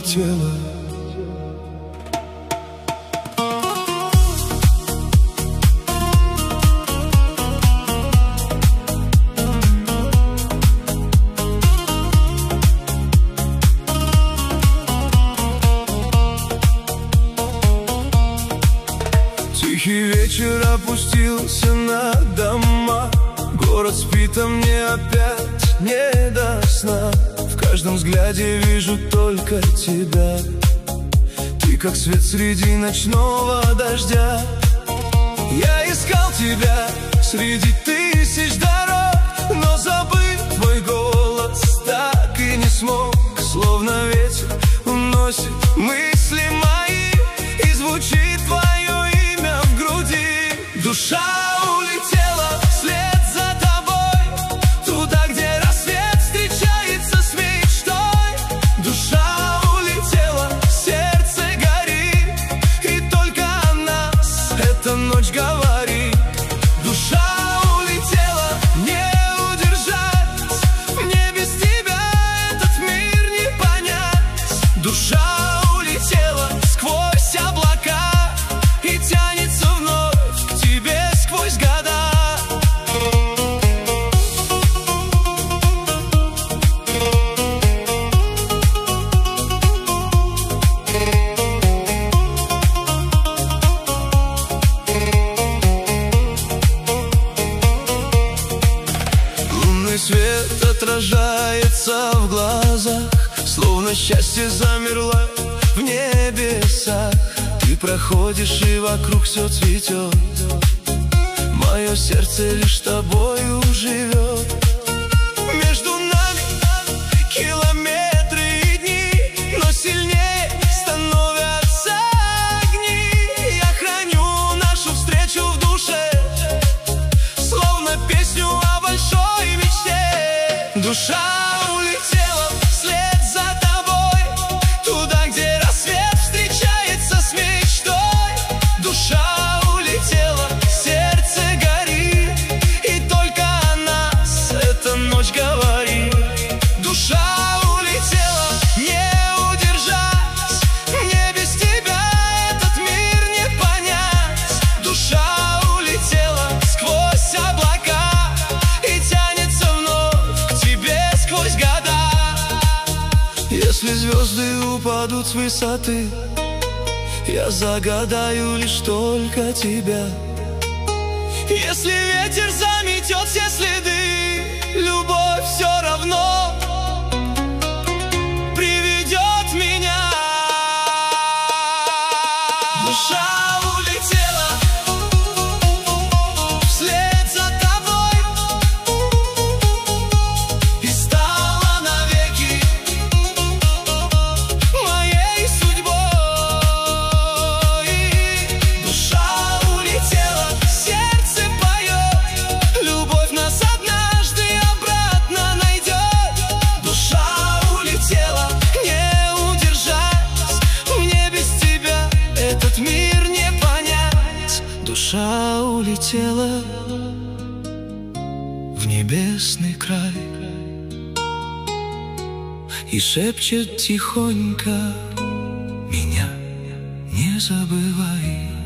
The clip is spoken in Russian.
улетела. Тихий вечер опустился на дома. Город спит, а мне опять не до сна. В каждом взгляде вижу только тебя. Ты как свет среди ночного дождя. Я искал тебя среди тысяч дорог, но забыть твой голос так и не смог. Словно ветер уносит мысли мои, и звучит твое имя в груди. Душа улетела вслед за тобой, туда, где рассвет встречается с мечтой. Душа улетела, сердце горит, и только о нас эта ночь говорит. Душа улетела, не удержать, мне без тебя этот мир не понять. Душа улетела сквозь облака и тянется вновь к тебе сквозь года. Лунный свет отражается в глазах, словно счастье замерло в небесах. Ты проходишь, и вокруг все цветет. Мое сердце лишь тобою живет. Между нами километры и дни, но сильнее становятся огни. Я храню нашу встречу в душе, словно песню о большой мечте. Душа улетела вслед за тобой, туда, где рассвет встречается с мечтой. Душа улетела, сердце горит, и только о нас эта ночь говорит. Душа улетела, не удержать, мне без тебя этот мир не понять. Душа улетела сквозь облака и тянется вновь к тебе сквозь года. Если звезды упадут с высоты, я загадаю лишь только тебя. Если ветер заметет все следы, любовь все равно приведет меня. Душа улетела вслед за тобой и стала навеки моей судьбой. Душа улетела, сердце поет, любовь нас однажды обратно найдет. Душа улетела, не удержать, мне без тебя этот мир не понять. Душа улетела в небесный край и шепчет тихонько: меня не забывай.